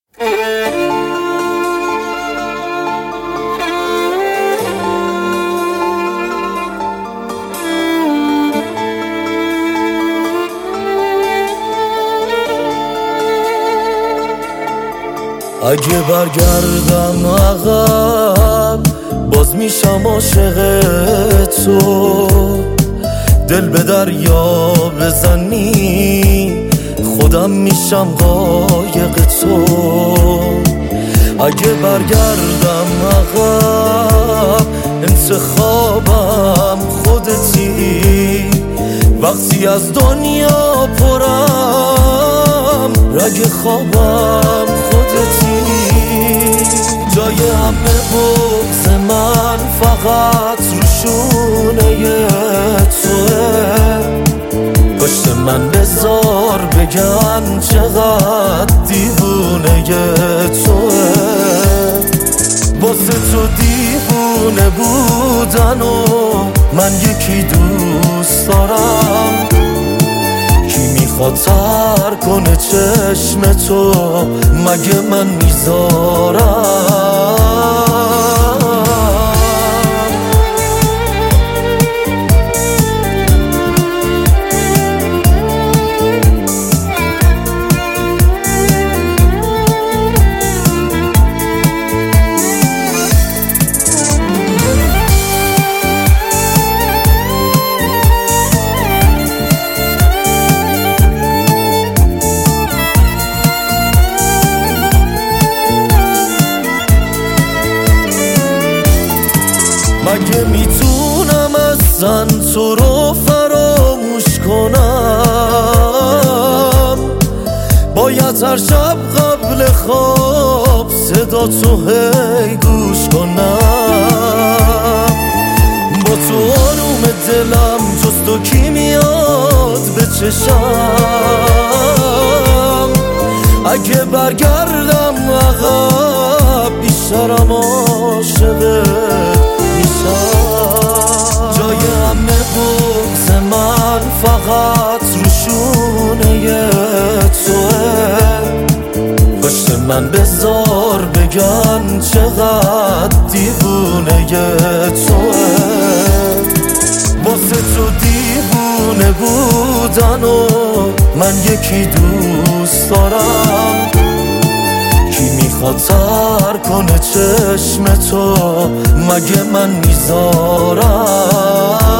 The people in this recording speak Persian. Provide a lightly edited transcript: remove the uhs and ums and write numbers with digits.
اگه برگردم عقب باز میشم عاشق تو، دل به دریا بزنی خودم میشم قایق تو. اگه برگردم عقب انتخابم خودتی، وقتی از دنیا پرم رگ خوابم خودتی. جای همه بغض من فقط روشونه توه، پشت من بذار بگن چقدر دیوونه توه. واسه تو دیوونه بودن و من یکی دوست دارم، کی میخواد تر کنه چشم تو مگه من میذارم. مگه میتونم اصلا تو رو فراموش کنم؟ باید هر شب قبل خواب صدا تو هی گوش کنم. با تو آروم دلم جز تو کی میاد به چشم؟ اگه برگردم عقب بیشترم عاشقت میشم. جای همه بغض من فقط روشونه توه، پشت من بذار بگن چقدر دیوونه توه. واسه تو دیوونه بودن و من یکی دوست دارم، کی میخواد تر کنه چشم تو مگه من میذارم.